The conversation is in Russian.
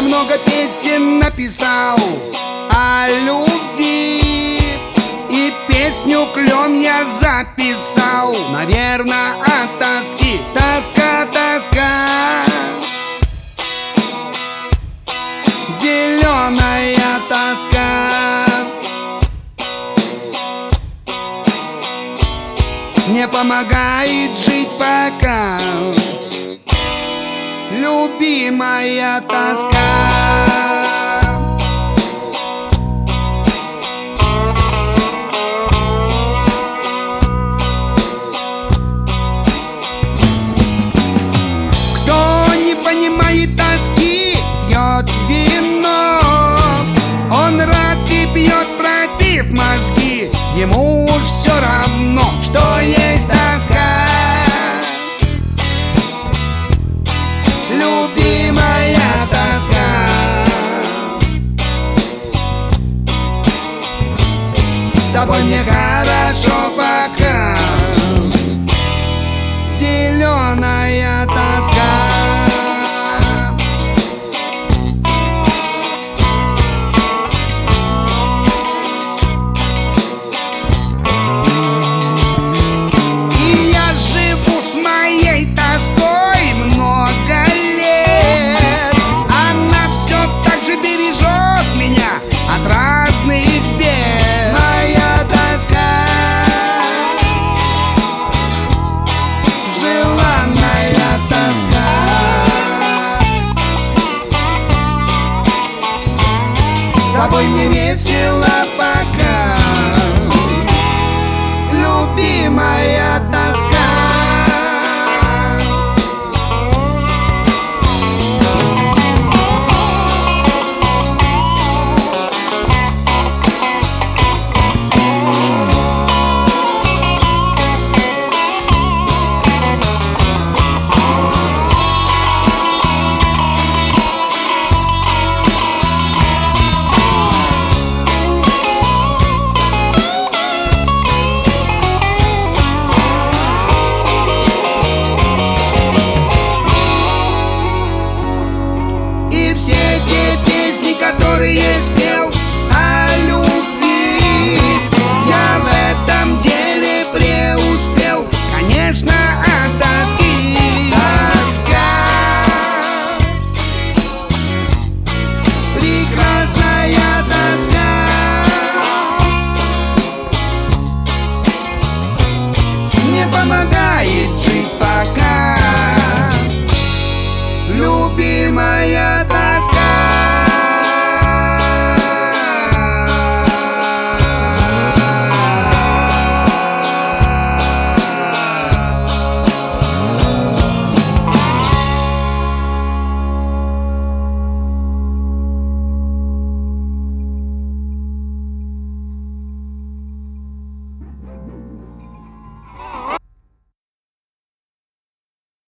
много песен написал о любви, и песню «Клен» я записал, наверное, от тоски. Тоска, тоска, зеленая тоска, не помогает жить пока, любимая тоска. Кто не понимает тоски, пьет вино. Он рад и пьет, пропив мозги. Ему уж все равно, что есть тоска, любимая тоска. С тобой мне хорошо.